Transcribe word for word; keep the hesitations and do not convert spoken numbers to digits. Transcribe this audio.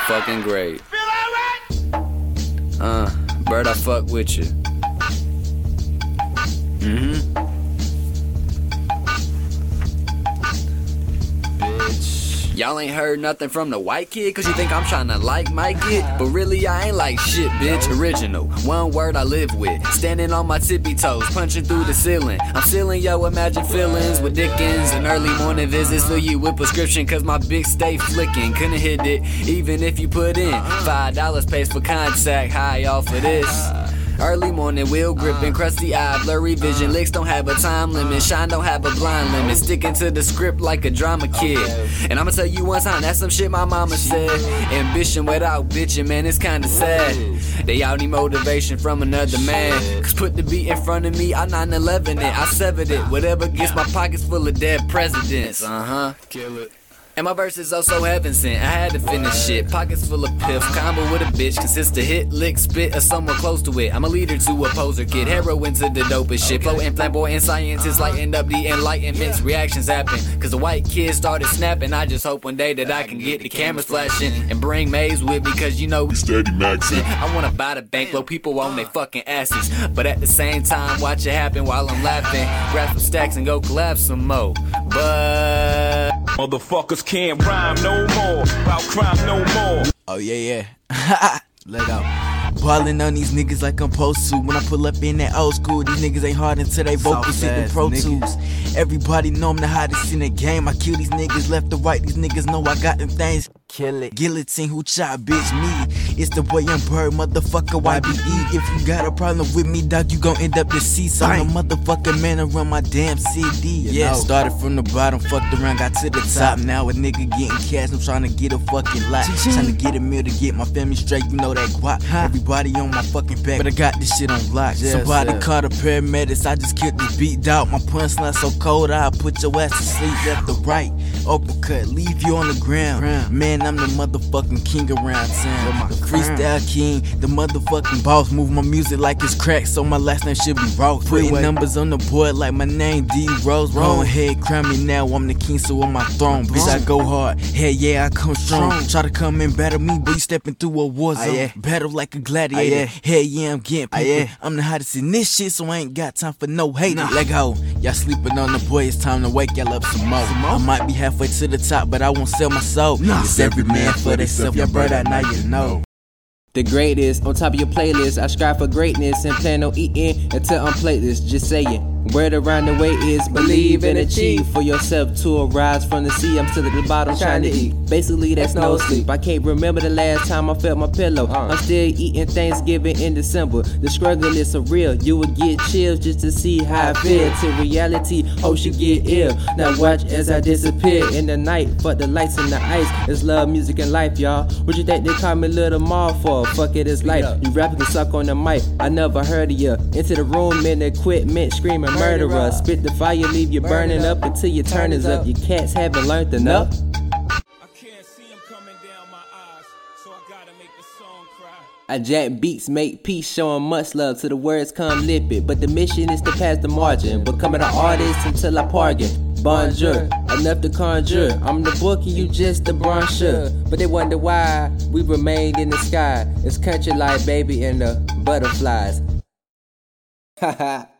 fucking grave. Uh, bird, I fuck with you. Mm-hmm. Y'all ain't heard nothing from the white kid, cause you think I'm tryna like Mike it? But really I ain't like shit, bitch. Original, one word I live with. Standing on my tippy toes, punching through the ceiling. I'm sealing yo imagined feelings with Dickens and early morning visits. Fill you with prescription, cause my big stay flicking. Couldn't hit it, even if you put in five dollars pays for contact, high off of this. Early morning, wheel gripping, crusty eye, blurry vision. Licks don't have a time limit, shine don't have a blind limit. Sticking to the script like a drama kid. And I'ma tell you one time, that's some shit my mama said. Ambition without bitching, man, it's kinda sad. They all need motivation from another man. Cause put the beat in front of me, I nine eleven it, I severed it. Whatever gets my pockets full of dead presidents. Uh-huh, kill it. And my verse is also heaven sent. I had to finish shit. Pockets full of piff. Combo with a bitch. Consists of hit, lick, spit, or somewhere close to it. I'm a leader to a poser kid. Heroin to the dopest shit. Floating flamboyant scientists lighten up the enlightenments. Reactions happen. Cause the white kid started snapping. I just hope one day that I can get the cameras flashing. And bring Maze with me. Cause you know we steady maxing. I wanna buy the bank. Blow people on their fucking asses. But at the same time, watch it happen while I'm laughing. Grab some stacks and go collapse some more. But motherfuckers can't rhyme no more, about crime no more. Oh yeah, yeah. Let go. Ballin' on these niggas like I'm supposed to. When I pull up in that old school, these niggas ain't hard until they vocals hit the Pro Tools. Everybody know I'm the hottest in the game. I kill these niggas left to right. These niggas know I got them things. Kill it. Guillotine, who chop, bitch, me. It's the boy I'm bird, motherfucker, Y B E. If you got a problem with me, dog, you gon' end up deceased. I'm a motherfucking man around my damn C D. Yeah, started from the bottom, fucked around, got to the top. Now a nigga getting cash, I'm trying to get a fucking lot. Trying to get a meal to get my family straight, you know that guap. Everybody on my fucking back, but I got this shit on lock. Somebody called the paramedics, I just killed the beat out. My punchline so cold, I'll put your ass to sleep left to right. Uppercut, leave you on the ground. Man, I'm the motherfucking king around town. The freestyle king, the motherfucking boss. Move my music like it's crack, so my last name should be Ross. Putting numbers on the board like my name D Rose. Wrong head, crown me now, I'm the king, so on my throne. Bitch, I go hard, hell yeah, I come strong. Try to come and battle me, but you stepping through a war zone. Battle like a gladiator, hell yeah, I'm getting paper. I'm the hottest in this shit, so I ain't got time for no hater. Let go, y'all sleeping on the boy, it's time to wake y'all up some more. I might be halfway to the top, but I won't sell my soul. It's every man for themself, your brother, now you know. The greatest on top of your playlist. I strive for greatness and plan on eating until I'm plateless. Just say it. Word around the way is believe and achieve for yourself to arise from the sea. I'm still at the bottom trying to eat. Basically, that's no sleep. I can't remember the last time I felt my pillow. I'm still eating Thanksgiving in December. The struggle is so real. You would get chills just to see how I feel. To reality, hope you get ill. Now watch as I disappear in the night. Fuck the lights and the ice. It's love, music, and life, y'all. What you think they call me Little Mar for? Fuck it, it's life. You rapping can suck on the mic. I never heard of ya. Into the room in equipment, screaming murderer. Spit the fire, leave you burning up until your turn is up. Your cats haven't learned enough. I can't see him coming down my eyes, so I gotta make the song cry. I jack beats, make peace, showing much love till the words come limpid. But the mission is to pass the margin, becoming an artist until I bargain. Bonjour, enough to conjure. I'm the book and you just the brochure. But they wonder why we remained in the sky. It's country life, baby, and the butterflies. Haha.